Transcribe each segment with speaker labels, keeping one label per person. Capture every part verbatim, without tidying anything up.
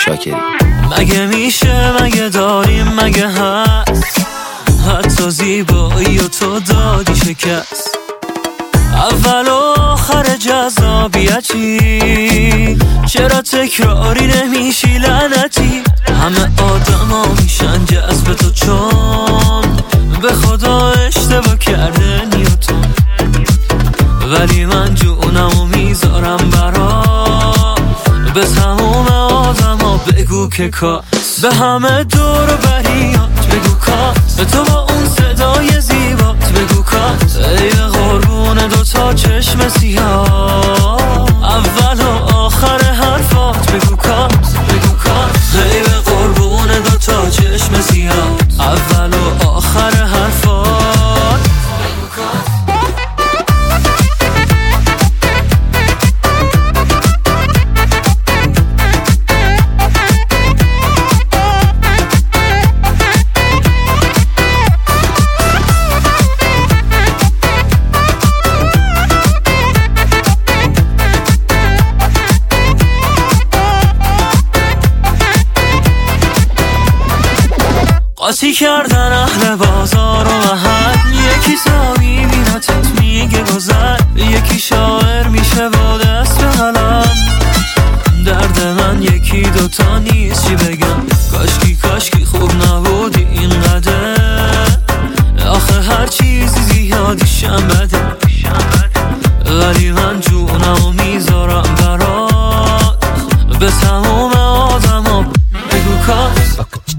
Speaker 1: شاکری.
Speaker 2: مگه میشه، مگه داریم، مگه هست حتی زیبایی و تو دادی شکست. اول و آخر جذابیتی، چرا تکراری نمیشی لعنتی؟ همه آدم ها میشن جذب تو چون به خدا اشتباه کرده نیوتن، ولی من جونمو میذارم برا به تموم آدم ها بگو که کاس، به همه دور و بریات بگو کاس، به تو با اون صدای زیبات بگو کاس. ای قربون دوتا چشم سیاه، اول و آخر حرفات بگو کاس، بگو کاس. ای قربون دوتا چشم سیاه، اول و آخر حرفات بگو کاس. قاطی کردن اهل بازار و محل، یکی تا میبینتت میگه گذر، یکی شاعر میشه با دست به قلم. درد من یکی دوتا نیست چی بگم، کاشکی کاشکی خوب نبودی اینقدر، آخه هر چیزی زیادیشم بده، ولی من جونمو میذارم برات به تموم آدم ها بگو کاس.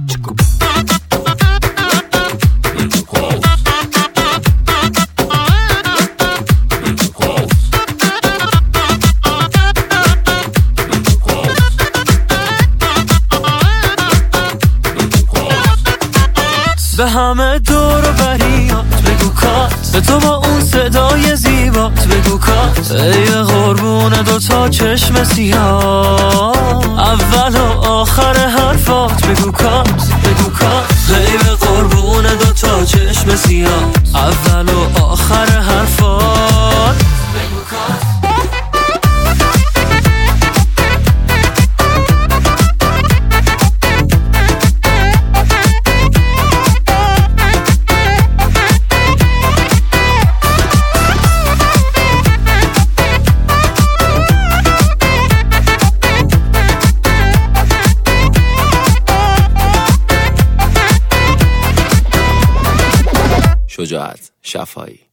Speaker 2: به همه دور و بریات بگو کاس، به تو با اون صدای زیبات بگو کاس. ای قربون دوتا چشم سیاه، اول و آخر حرفات بگو کاس، بگو کاس. ای قربون دوتا چشم سیاه، اول و آخر حرفات بگو کاس.
Speaker 1: شجاعت شفایی.